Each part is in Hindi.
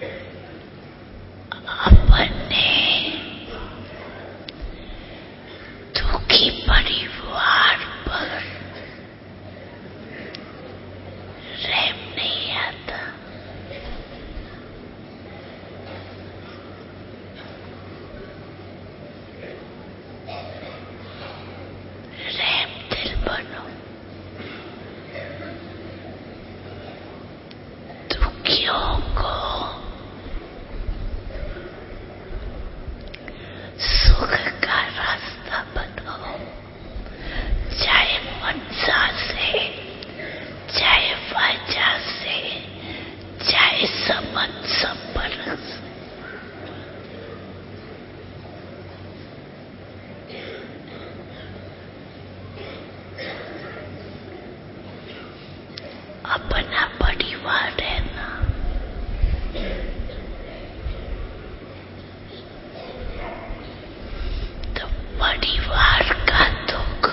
अपने दुखी परिवार पर रहम नहीं आता। रहम दिल बनो, दुखियों को सुख का रास्ता बताओ, चाहे मनसा से, चाहे वाचा से, चाहे संबंध संपर्क से। अपना परिवार है ना, तो परिवार का दुख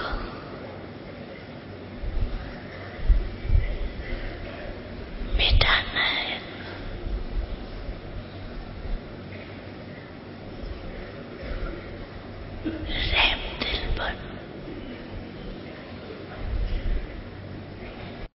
मिटाना है।